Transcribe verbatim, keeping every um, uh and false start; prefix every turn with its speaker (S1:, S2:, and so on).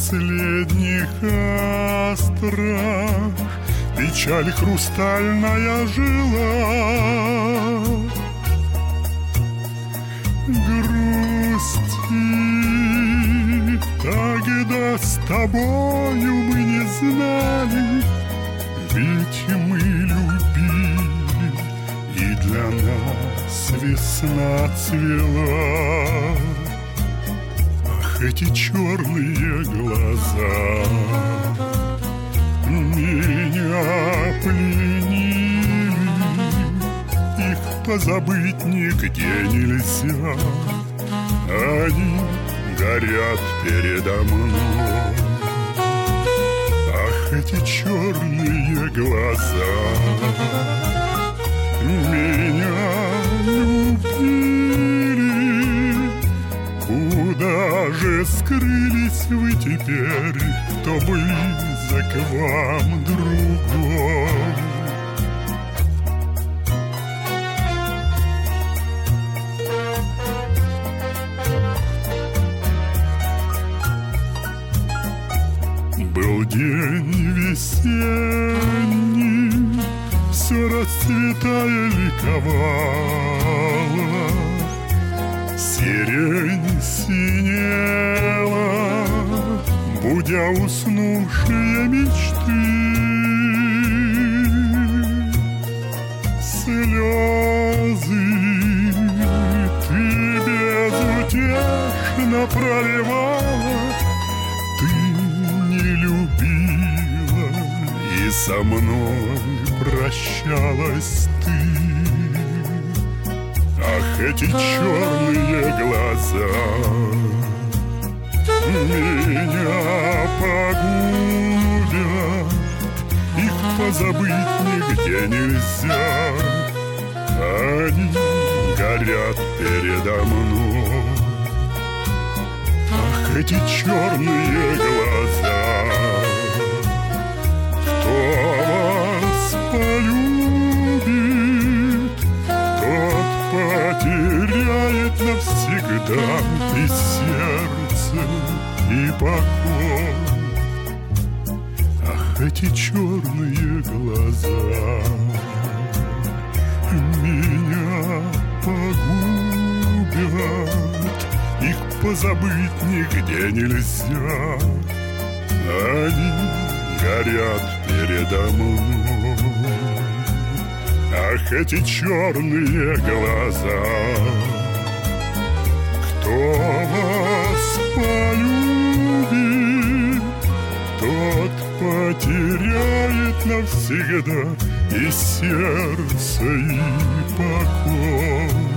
S1: последних астрах печаль хрустальная жила. Грусти тогда с тобою мы не знали, ведь мы любили, и для нас весна цвела. Ах, эти черные глаза меня пленили, их позабыть нигде нельзя. Они горят передо мной. Ах, эти черные глаза меня любили. Куда же скрылись вы теперь, кто близок вам другой? Был день весенний, все расцветая ликовала, сирень синела, будя уснувшие мечты. Слезы ты безутешно проливала, ты не любила, и со мной прощалась ты. Ах, эти черные глаза меня погубят, их позабыть нигде нельзя. Они горят передо мной. Ах, эти черные глаза, кто вас полюбит, тот потеряет навсегда и сердце, и покой. Ах, эти черные глаза меня погубят, их позабыть нигде нельзя. Они горят передо мной. Ах, эти черные глаза, кто вас полюбит, тот потеряет навсегда и сердце, и покой.